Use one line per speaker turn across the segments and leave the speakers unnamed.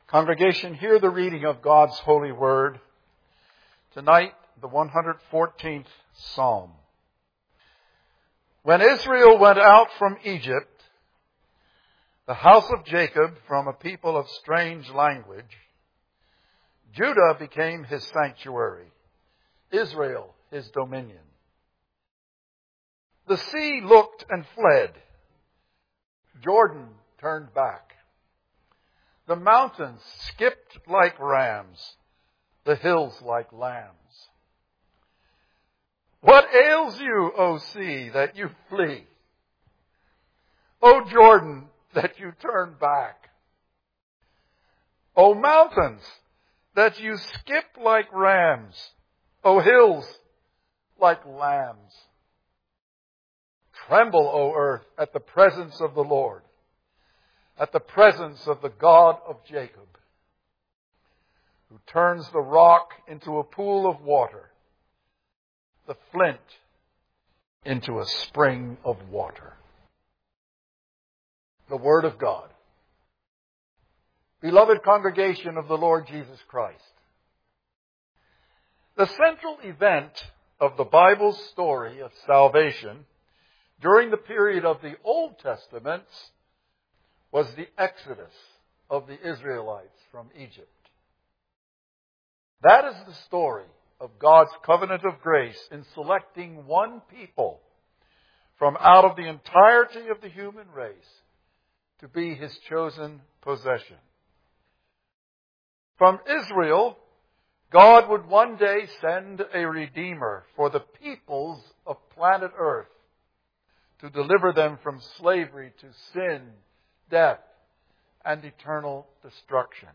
Congregation, hear the reading of God's holy word. Tonight, the 114th Psalm. When Israel went out from Egypt, the house of Jacob from a people of strange language, Judah became his sanctuary, Israel his dominion. The sea looked and fled. Jordan turned back. The mountains skipped like rams, the hills like lambs. What ails you, O sea, that you flee? O Jordan, that you turn back? O mountains, that you skip like rams? O hills, like lambs? Tremble, O earth, at the presence of the Lord, at the presence of the God of Jacob, who turns the rock into a pool of water, the flint into a spring of water. The Word of God. Beloved congregation of the Lord Jesus Christ, the central event of the Bible's story of salvation during the period of the Old Testament was the exodus of the Israelites from Egypt. That is the story of God's covenant of grace in selecting one people from out of the entirety of the human race to be His chosen possession. From Israel, God would one day send a Redeemer for the peoples of planet Earth to deliver them from slavery to sin, death, and eternal destruction.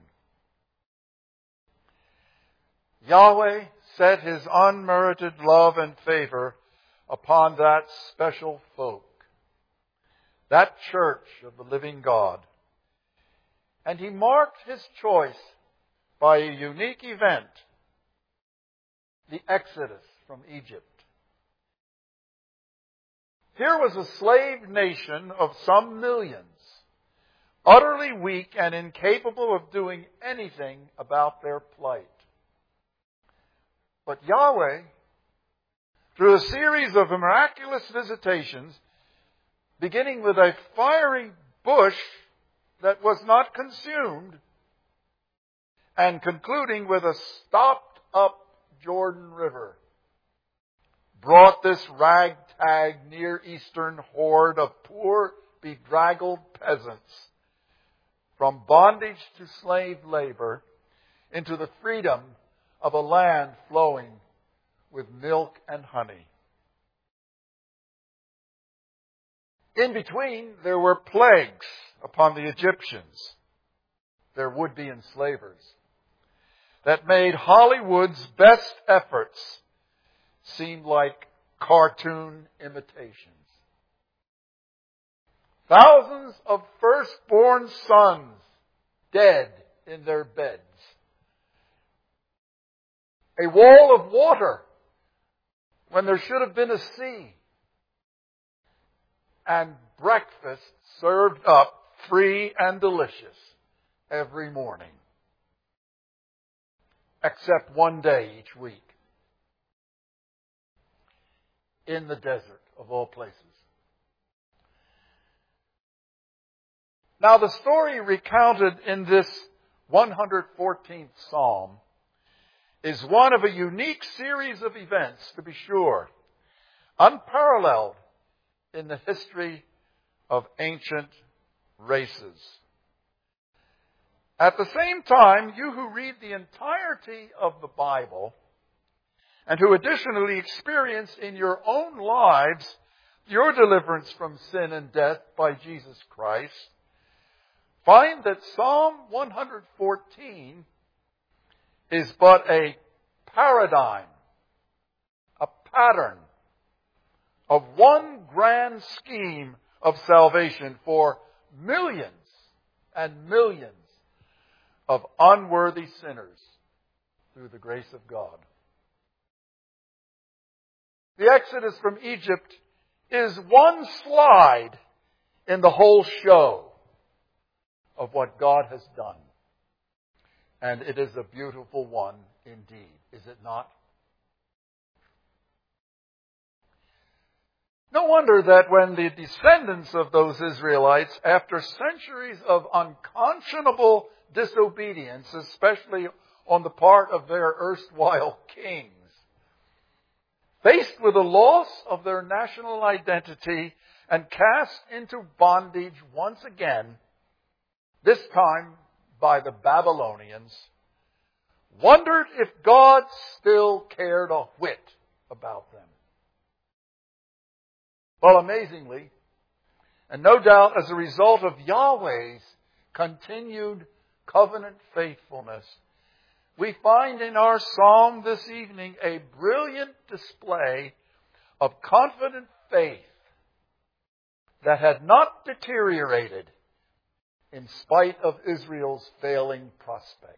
Yahweh set His unmerited love and favor upon that special folk, that church of the living God. And He marked His choice by a unique event, the Exodus from Egypt. Here was a slave nation of some millions, utterly weak and incapable of doing anything about their plight. But Yahweh, through a series of miraculous visitations, beginning with a fiery bush that was not consumed, and concluding with a stopped-up Jordan River, brought this ragtag Near Eastern horde of poor, bedraggled peasants from bondage to slave labor into the freedom of a land flowing with milk and honey. In between, there were plagues upon the Egyptians, their would-be enslavers, that made Hollywood's best efforts seem like cartoon imitations. Thousands of firstborn sons dead in their beds. A wall of water when there should have been a sea. And breakfast served up free and delicious every morning. Except one day each week. In the desert of all places. Now the story recounted in this 114th Psalm is one of a unique series of events, to be sure, unparalleled in the history of ancient races. At the same time, you who read the entirety of the Bible and who additionally experience in your own lives your deliverance from sin and death by Jesus Christ, find that Psalm 114 is but a paradigm, a pattern of one grand scheme of salvation for millions and millions of unworthy sinners through the grace of God. The Exodus from Egypt is one slide in the whole show of what God has done. And it is a beautiful one indeed, is it not? No wonder that when the descendants of those Israelites, after centuries of unconscionable disobedience, especially on the part of their erstwhile kings, faced with the loss of their national identity and cast into bondage once again, this time by the Babylonians, wondered if God still cared a whit about them. Well, amazingly, and no doubt as a result of Yahweh's continued covenant faithfulness, we find in our psalm this evening a brilliant display of confident faith that had not deteriorated in spite of Israel's failing prospects.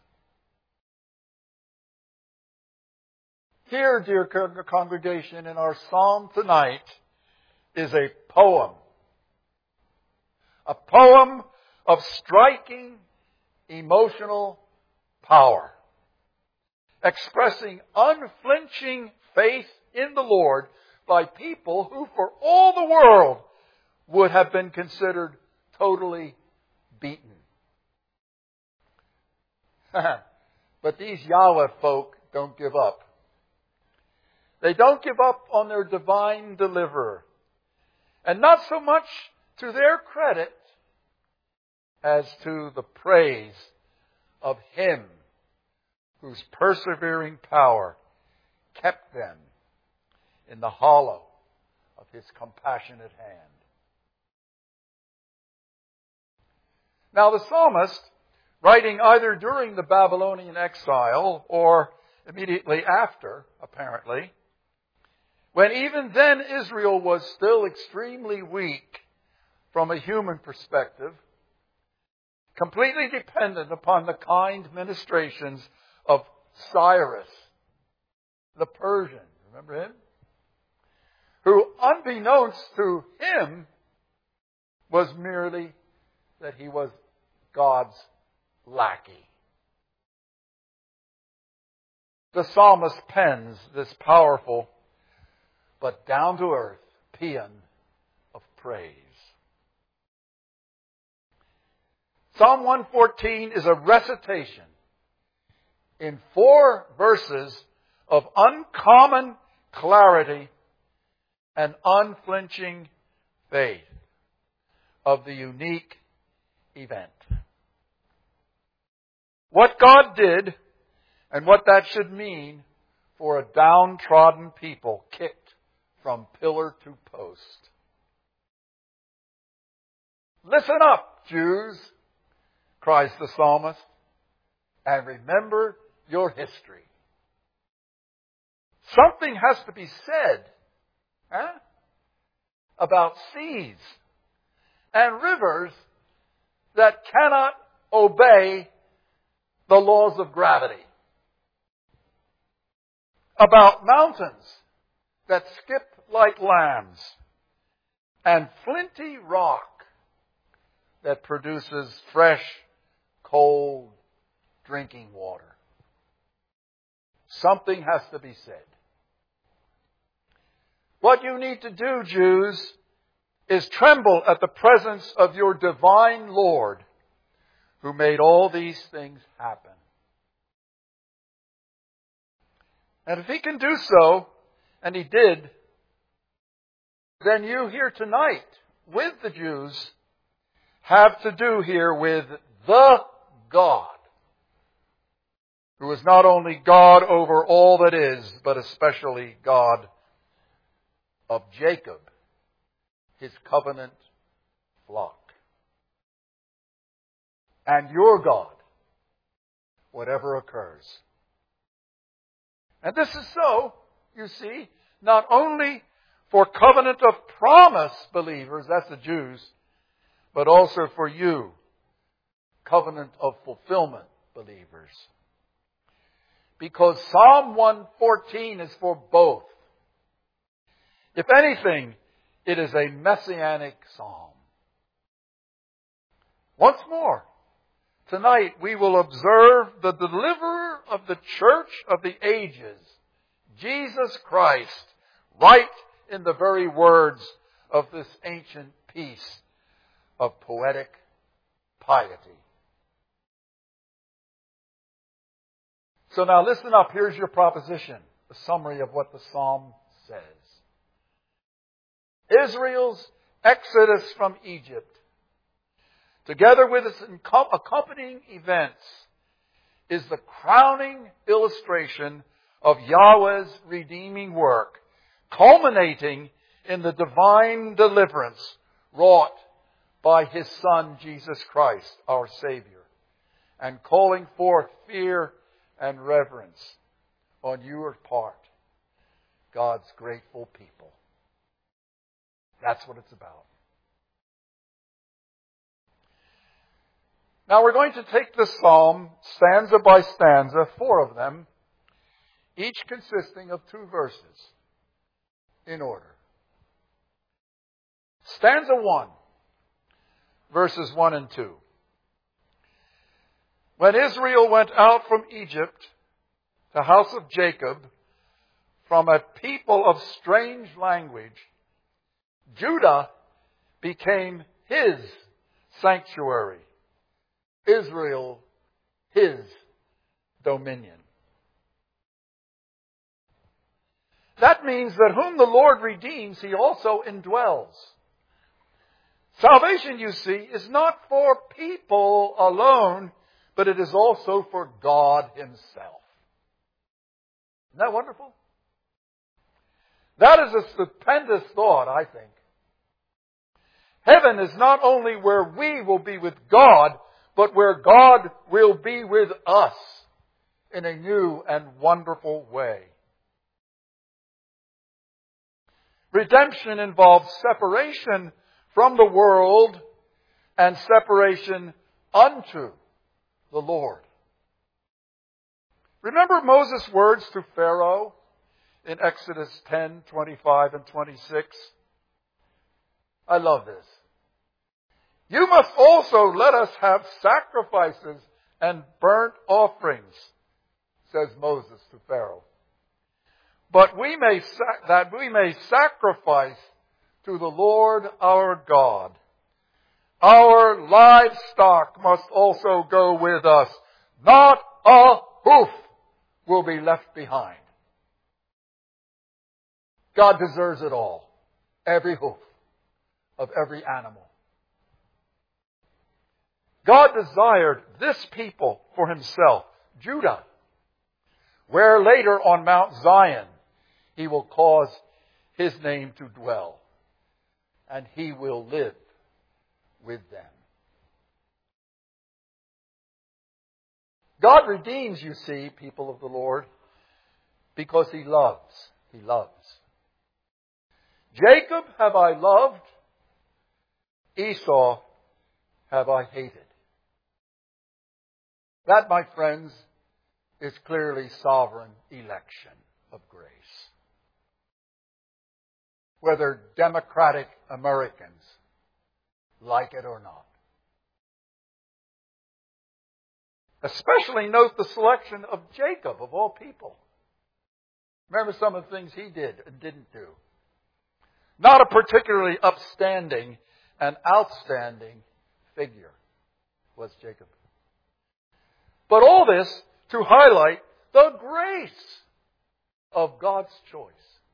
Here, dear congregation, in our psalm tonight is a poem of striking emotional power, expressing unflinching faith in the Lord by people who for all the world would have been considered totally beaten. But these Yahweh folk don't give up. They don't give up on their divine deliverer. And not so much to their credit as to the praise of Him whose persevering power kept them in the hollow of His compassionate hand. Now the psalmist, writing either during the Babylonian exile or immediately after, apparently, when even then Israel was still extremely weak from a human perspective, completely dependent upon the kind ministrations of Cyrus, the Persian, remember him? Who, unbeknownst to him, was merely that he was God's lackey. The psalmist pens this powerful but down-to-earth paean of praise. Psalm 114 is a recitation in 4 verses of uncommon clarity and unflinching faith of the unique event. What God did and what that should mean for a downtrodden people kicked from pillar to post. Listen up, Jews, cries the psalmist, and remember your history. Something has to be said about seas and rivers that cannot obey the laws of gravity. About mountains that skip like lambs and flinty rock that produces fresh, cold drinking water. Something has to be said. What you need to do, Jews, is tremble at the presence of your divine Lord who made all these things happen. And if He can do so, and He did, then you here tonight with the Jews have to do here with the God who is not only God over all that is, but especially God of Jacob, His covenant flock. And your God, whatever occurs. And this is so, you see, not only for covenant of promise believers, that's the Jews, but also for you, covenant of fulfillment believers. Because Psalm 114 is for both. If anything, it is a messianic psalm. Once more, tonight we will observe the deliverer of the church of the ages, Jesus Christ, right in the very words of this ancient piece of poetic piety. So now listen up. Here's your proposition, a summary of what the psalm says. Israel's exodus from Egypt, together with its accompanying events, is the crowning illustration of Yahweh's redeeming work, culminating in the divine deliverance wrought by His Son, Jesus Christ, our Savior, and calling forth fear and reverence on your part, God's grateful people. That's what it's about. Now we're going to take this psalm stanza by stanza, 4 of them, each consisting of 2 verses, in order. Stanza 1, verses 1 and 2. When Israel went out from Egypt, the house of Jacob, from a people of strange language, Judah became His sanctuary, Israel His dominion. That means that whom the Lord redeems, He also indwells. Salvation, you see, is not for people alone, but it is also for God Himself. Isn't that wonderful? That is a stupendous thought, I think. Heaven is not only where we will be with God, but where God will be with us in a new and wonderful way. Redemption involves separation from the world and separation unto the Lord. Remember Moses' words to Pharaoh in Exodus 10, 25 and 26? I love this. You must also let us have sacrifices and burnt offerings, says Moses to Pharaoh. But that we may sacrifice to the Lord our God. Our livestock must also go with us. Not a hoof will be left behind. God deserves it all. Every hoof of every animal. God desired this people for Himself, Judah, where later on Mount Zion He will cause His name to dwell, and He will live with them. God redeems, you see, people of the Lord, because He loves. He loves. Jacob have I loved, Esau have I hated. That, my friends, is clearly sovereign election of grace. Whether democratic Americans like it or not. Especially note the selection of Jacob, of all people. Remember some of the things he did and didn't do. Not a particularly upstanding and outstanding figure was Jacob. But all this to highlight the grace of God's choice.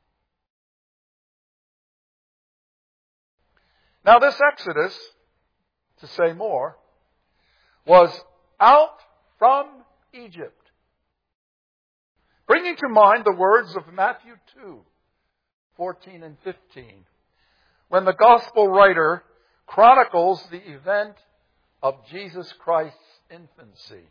Now this Exodus, to say more, was out from Egypt. Bringing to mind the words of Matthew 2, 14 and 15, when the gospel writer chronicles the event of Jesus Christ's infancy.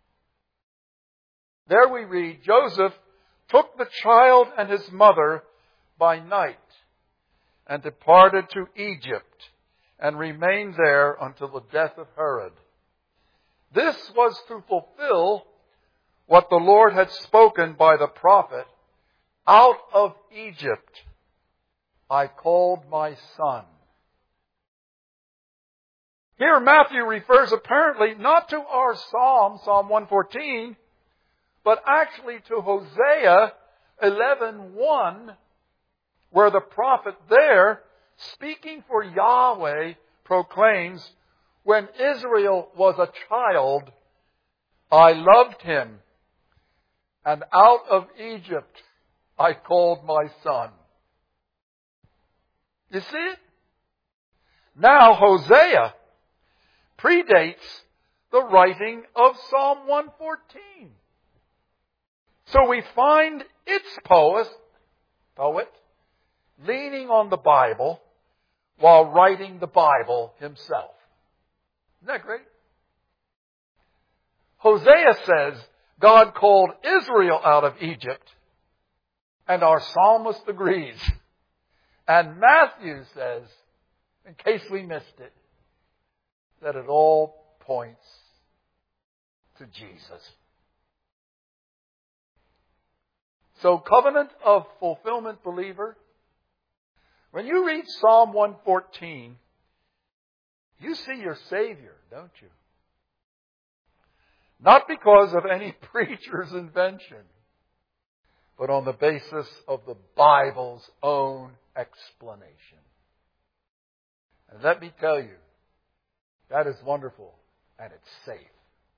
There we read, Joseph took the child and his mother by night and departed to Egypt and remained there until the death of Herod. This was to fulfill what the Lord had spoken by the prophet, out of Egypt I called my son. Here Matthew refers apparently not to our Psalm, Psalm 114, but actually to Hosea 11:1, where the prophet there, speaking for Yahweh, proclaims, "When Israel was a child, I loved him, and out of Egypt I called my son." You see it? Now Hosea predates the writing of Psalm 114. So we find its poet leaning on the Bible while writing the Bible himself. Isn't that great? Hosea says God called Israel out of Egypt, and our psalmist agrees. And Matthew says, in case we missed it, that it all points to Jesus. So, covenant of fulfillment believer, when you read Psalm 114, you see your Savior, don't you? Not because of any preacher's invention, but on the basis of the Bible's own explanation. And let me tell you, that is wonderful, and it's safe.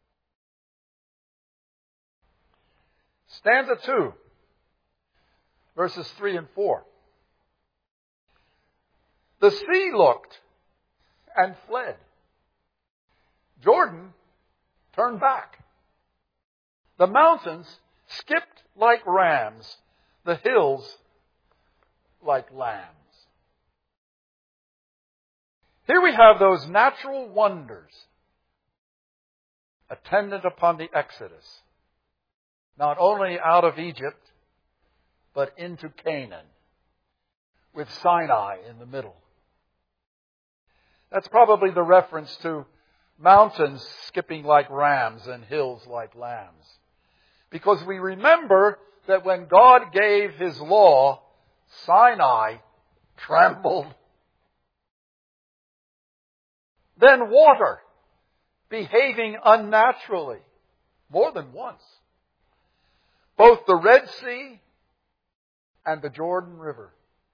Stanza 2, verses 3 and 4. The sea looked and fled. Jordan turned back. The mountains skipped like rams, the hills like lambs. Here we have those natural wonders attendant upon the Exodus, not only out of Egypt, but into Canaan, with Sinai in the middle. That's probably the reference to mountains skipping like rams and hills like lambs. Because we remember that when God gave His law, Sinai trembled. Then water, behaving unnaturally, more than once. Both the Red Sea and the Jordan River.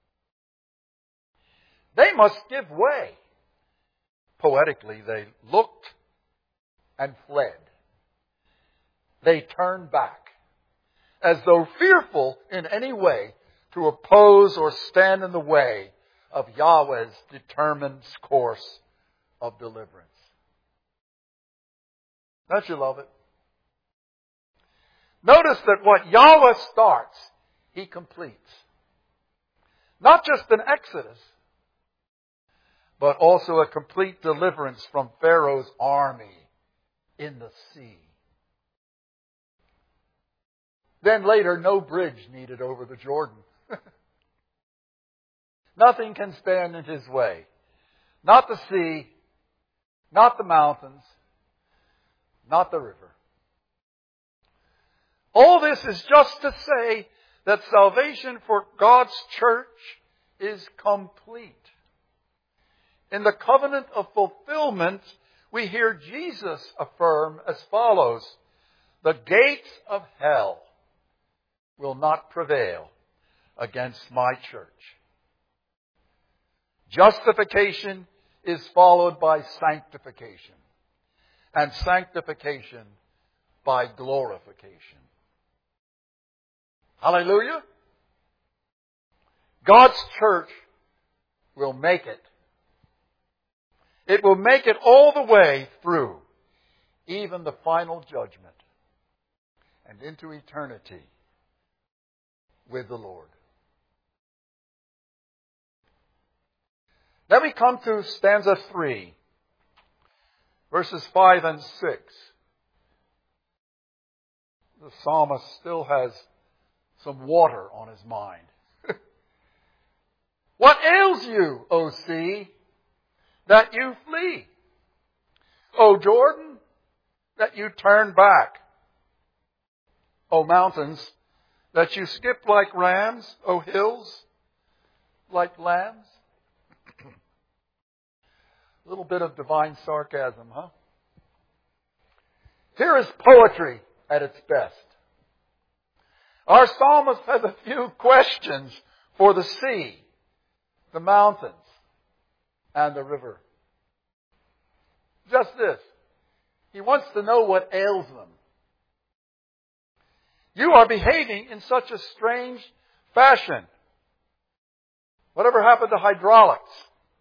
They must give way. Poetically, they looked and fled. They turned back, as though fearful in any way to oppose or stand in the way of Yahweh's determined course of deliverance. Don't you love it? Notice that what Yahweh starts, He completes. Not just an exodus, but also a complete deliverance from Pharaoh's army in the sea. Then later, no bridge needed over the Jordan. Nothing can stand in His way. Not the sea, not the mountains, not the river. All this is just to say that salvation for God's church is complete. In the covenant of fulfillment, we hear Jesus affirm as follows: "The gates of hell will not prevail against my church." Justification is followed by sanctification, and sanctification by glorification. Hallelujah! God's church will make it. It will make it all the way through, even the final judgment, and into eternity with the Lord. Then we come to stanza 3, verses 5 and 6. The psalmist still has some water on his mind. What ails you, O sea, that you flee? O Jordan, that you turn back? O mountains, that you skip like rams? O hills, like lambs? A little bit of divine sarcasm, huh? Here is poetry at its best. Our psalmist has a few questions for the sea, the mountains, and the river. Just this. He wants to know what ails them. You are behaving in such a strange fashion. Whatever happened to hydraulics?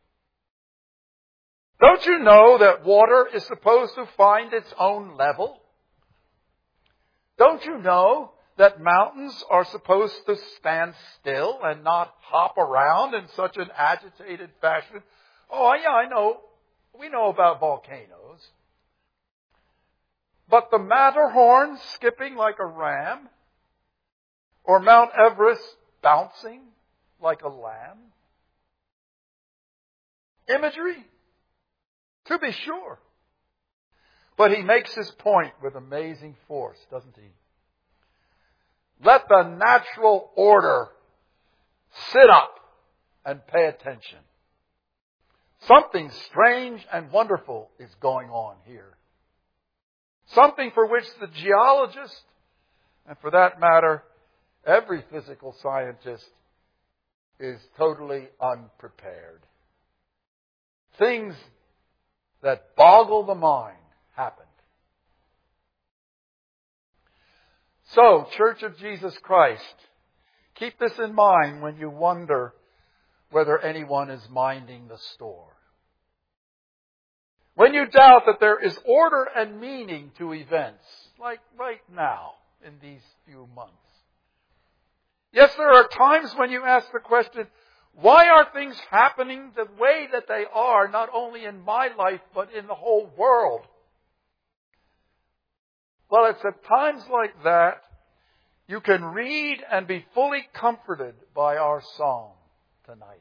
Don't you know that water is supposed to find its own level? Don't you know that mountains are supposed to stand still and not hop around in such an agitated fashion? Oh, yeah, I know. We know about volcanoes. But the Matterhorn skipping like a ram, or Mount Everest bouncing like a lamb? Imagery? To be sure. But he makes his point with amazing force, doesn't he? Let the natural order sit up and pay attention. Something strange and wonderful is going on here. Something for which the geologist, and for that matter, every physical scientist, is totally unprepared. Things that boggle the mind happened. So, Church of Jesus Christ, keep this in mind when you wonder whether anyone is minding the store. When you doubt that there is order and meaning to events, like right now in these few months. Yes, there are times when you ask the question, why are things happening the way that they are, not only in my life, but in the whole world? Well, it's at times like that you can read and be fully comforted by our psalm tonight.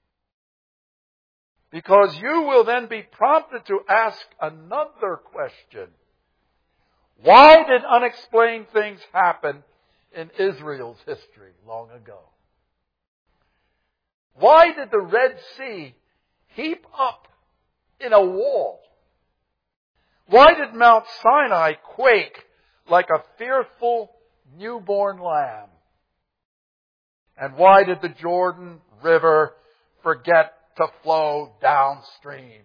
Because you will then be prompted to ask another question. Why did unexplained things happen in Israel's history long ago? Why did the Red Sea heap up in a wall? Why did Mount Sinai quake like a fearful newborn lamb? And why did the Jordan River forget to flow downstream?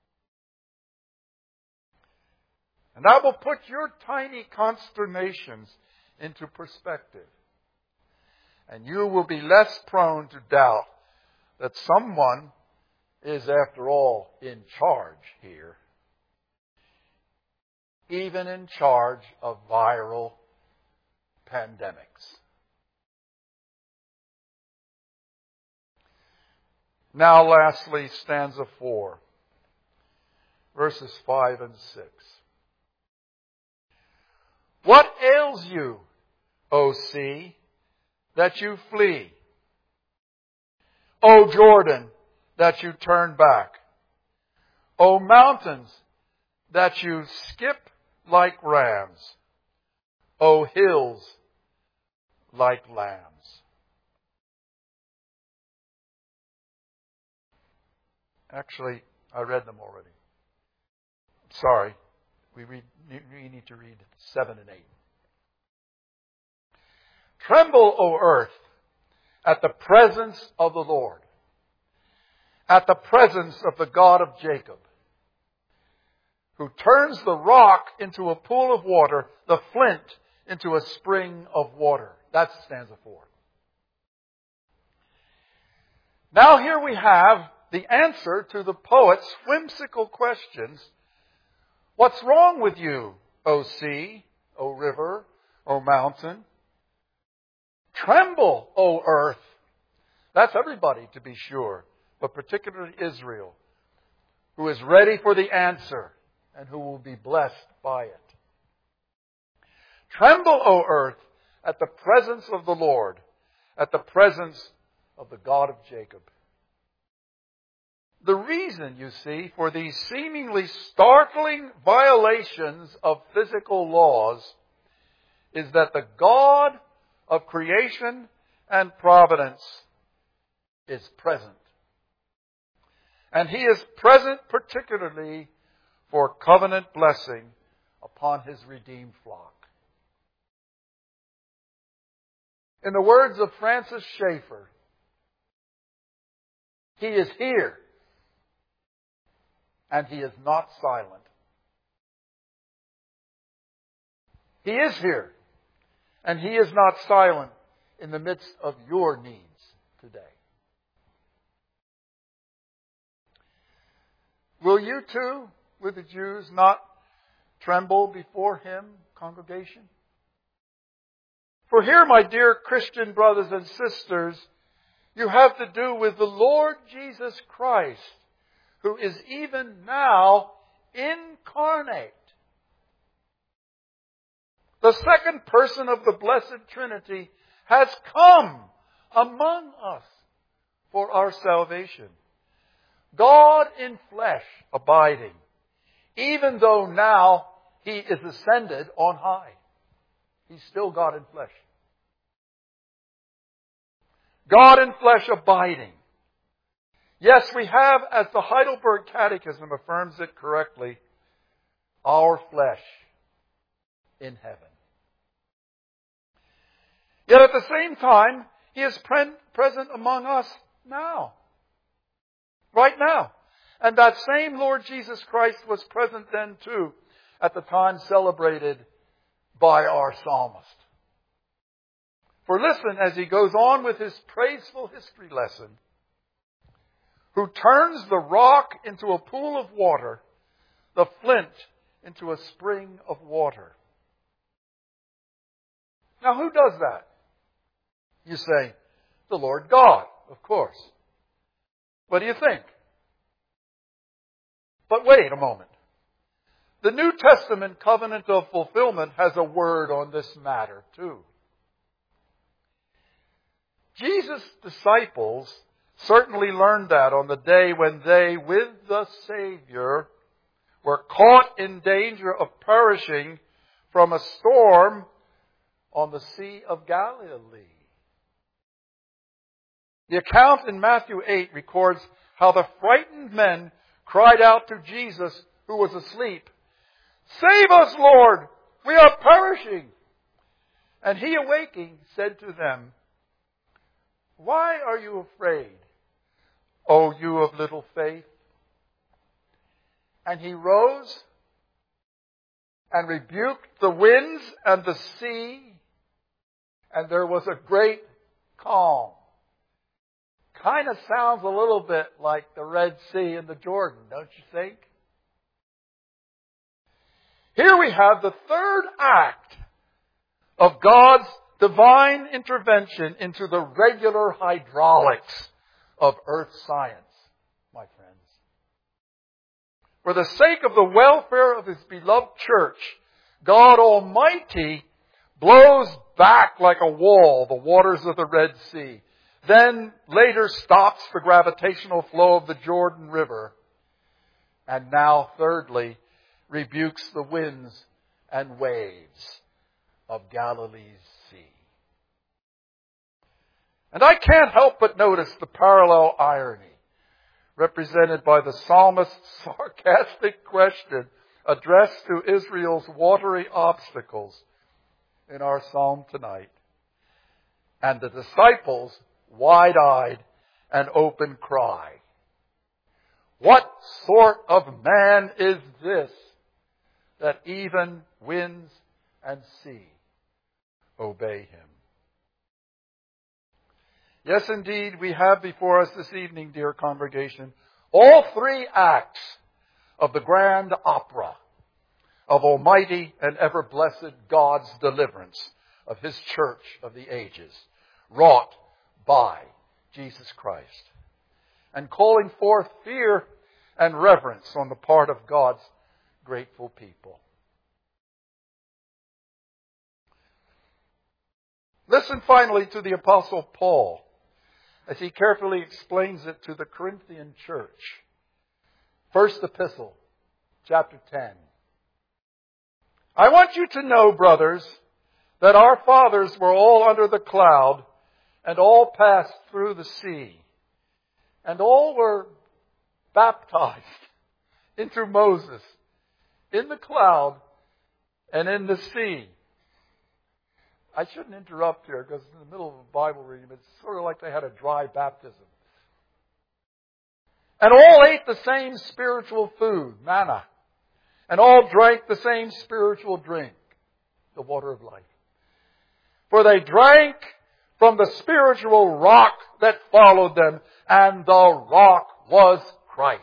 And that will put your tiny consternations into perspective. And you will be less prone to doubt that someone is, after all, in charge here. Even in charge of viral pandemics. Now, lastly, stanza 4, verses 5 and 6. What ails you, O sea, that you flee? O Jordan, that you turn back? O mountains, that you skip like rams? O hills, like lambs? Actually, I read them already. Sorry. We need to read 7 and 8. Tremble, O earth, at the presence of the Lord, at the presence of the God of Jacob, who turns the rock into a pool of water, the flint into a spring of water. That's stanza 4. Now here we have the answer to the poet's whimsical questions. What's wrong with you, O sea, O river, O mountain? Tremble, O earth. That's everybody, to be sure, but particularly Israel, who is ready for the answer and who will be blessed by it. Tremble, O earth, at the presence of the Lord, at the presence of the God of Jacob. The reason, you see, for these seemingly startling violations of physical laws is that the God of creation and providence is present. And He is present particularly for covenant blessing upon His redeemed flock. In the words of Francis Schaeffer, He is here, and He is not silent. He is here, and He is not silent in the midst of your needs today. Will you too, with the Jews, not tremble before Him, congregation? For here, my dear Christian brothers and sisters, you have to do with the Lord Jesus Christ, who is even now incarnate. The second person of the Blessed Trinity has come among us for our salvation. God in flesh abiding, even though now He is ascended on high. He's still God in flesh. God in flesh abiding. Yes, we have, as the Heidelberg Catechism affirms it correctly, our flesh in heaven. Yet at the same time, He is present among us now. Right now. And that same Lord Jesus Christ was present then too, at the time celebrated by our psalmist. For listen as he goes on with his praiseful history lesson. Who turns the rock into a pool of water, the flint into a spring of water. Now who does that? You say, the Lord God, of course. What do you think? But wait a moment. The New Testament covenant of fulfillment has a word on this matter too. Jesus' disciples certainly learned that on the day when they, with the Savior, were caught in danger of perishing from a storm on the Sea of Galilee. The account in Matthew 8 records how the frightened men cried out to Jesus, who was asleep, "Save us, Lord! We are perishing!" And He, awaking, said to them, "Why are you afraid, O you of little faith?" And He rose and rebuked the winds and the sea, and there was a great calm. Kind of sounds a little bit like the Red Sea and the Jordan, don't you think? Here we have the third act of God's divine intervention into the regular hydraulics of earth science, my friends. For the sake of the welfare of His beloved church, God Almighty blows back like a wall the waters of the Red Sea. Then later stops the gravitational flow of the Jordan River. And now, thirdly, rebukes the winds and waves of Galilee's sea. And I can't help but notice the parallel irony represented by the psalmist's sarcastic question addressed to Israel's watery obstacles in our psalm tonight. And the disciples' wide-eyed and open cry. What sort of man is this that even winds and sea obey Him? Yes, indeed, we have before us this evening, dear congregation, all three acts of the grand opera of Almighty and ever-blessed God's deliverance of His church of the ages, wrought by Jesus Christ, and calling forth fear and reverence on the part of God's grateful people. Listen finally to the Apostle Paul as he carefully explains it to the Corinthian church. First Epistle, chapter 10. I want you to know, brothers, that our fathers were all under the cloud and all passed through the sea, and all were baptized into Moses in the cloud and in the sea. I shouldn't interrupt here because in the middle of a Bible reading, it's sort of like they had a dry baptism. And all ate the same spiritual food, manna. And all drank the same spiritual drink, the water of life. For they drank from the spiritual rock that followed them, and the rock was Christ.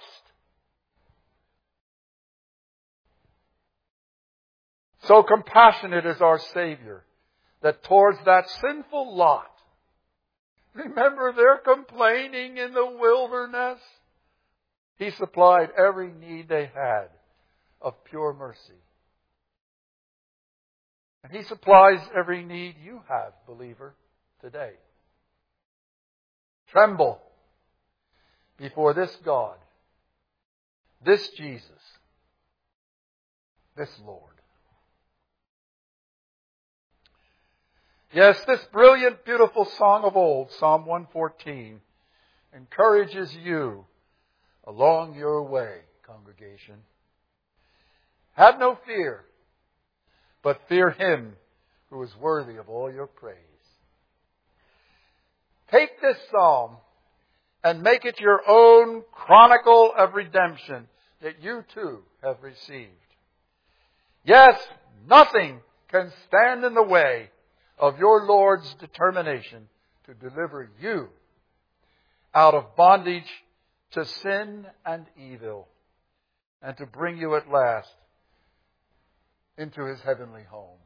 So compassionate is our Savior that towards that sinful lot, remember they're complaining in the wilderness, He supplied every need they had of pure mercy. And He supplies every need you have, believer, today. Tremble before this God, this Jesus, this Lord. Yes, this brilliant, beautiful song of old, Psalm 114, encourages you along your way, congregation. Have no fear, but fear Him who is worthy of all your praise. Take this psalm and make it your own chronicle of redemption that you too have received. Yes, nothing can stand in the way of your Lord's determination to deliver you out of bondage to sin and evil and to bring you at last into His heavenly home.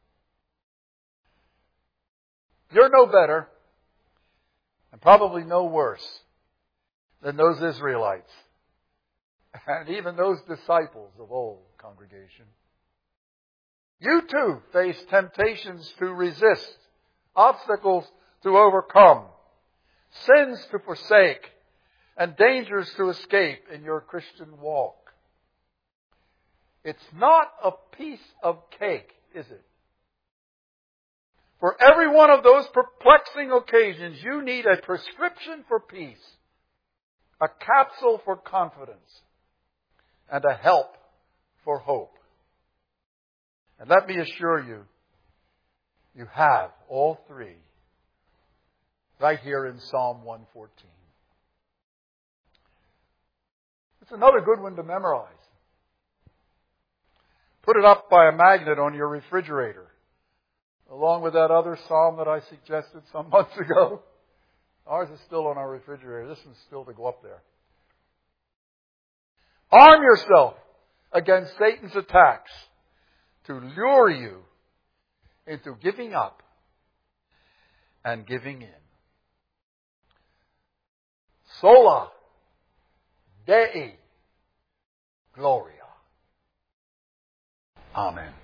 You're no better and probably no worse than those Israelites and even those disciples of old, congregation. You too face temptations to resist, obstacles to overcome, sins to forsake, and dangers to escape in your Christian walk. It's not a piece of cake, is it? For every one of those perplexing occasions, you need a prescription for peace, a capsule for confidence, and a help for hope. And let me assure you, you have all three right here in Psalm 114. It's another good one to memorize. Put it up by a magnet on your refrigerator, along with that other psalm that I suggested some months ago. Ours is still on our refrigerator. This one's still to go up there. Arm yourself against Satan's attacks to lure you into giving up and giving in. Sola Dei Gloria. Amen.